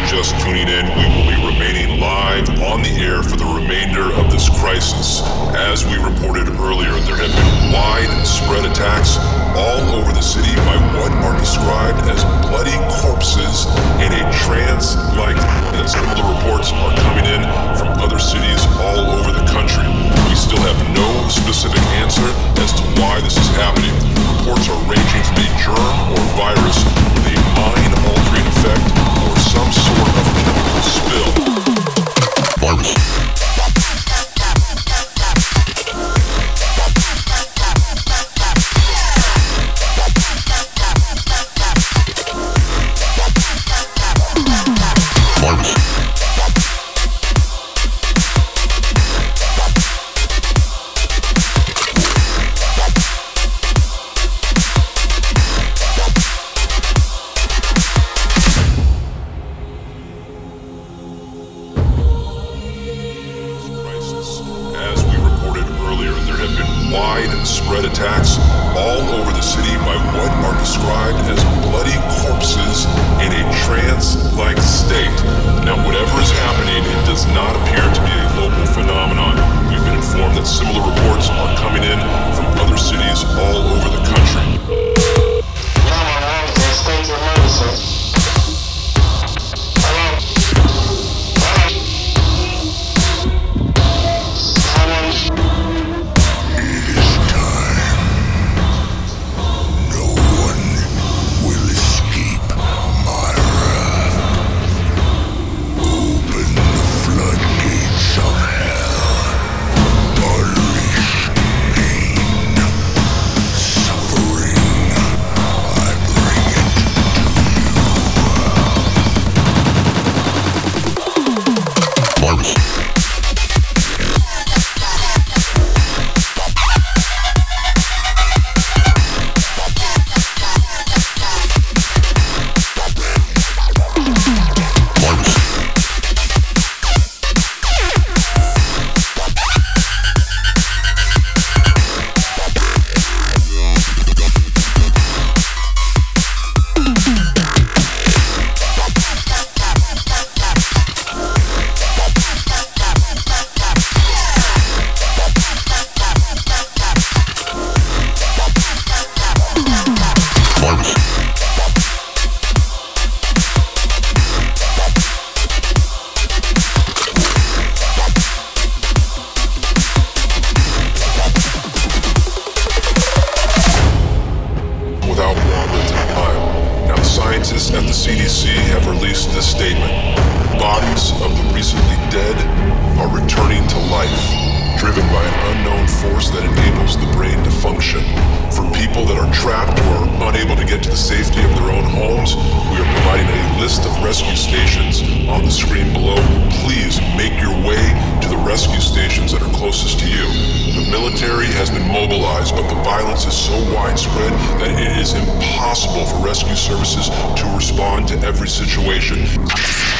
just tuning in, we will be remaining live on the air for the remainder of this crisis. As we reported earlier, there have been widespread attacks all over the city by what are described as bloody corpses in a trance-like. Similar reports are coming in from other cities all over the country. We still have no specific answer as to why this is happening. Reports are ranging from a germ or virus with a mind-altering effect or some sort of chemical spill. Virus. As we reported earlier, there have been widespread attacks all over the city by what are described as bloody corpses in a trance-like state. Now, whatever is happening, it does not appear to be a local phenomenon. We've been informed that similar reports are coming in from other cities all over the country. State of emergency. Scientists at the CDC have released this statement. Bodies of the recently dead are returning to life, driven by an unknown force that enables the brain to function. For people that are trapped or unable to get to the safety of their own homes, we are providing a list of rescue stations on the screen below. Please make your way to the rescue stations that are closest to you. The military has been mobilized, but the violence is so widespread that it is impossible for rescue services to respond to every situation.